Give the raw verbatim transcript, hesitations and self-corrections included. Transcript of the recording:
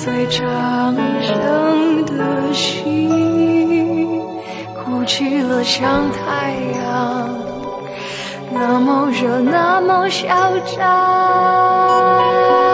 最长生的心，哭泣了像太阳，那么热，那么嚣张。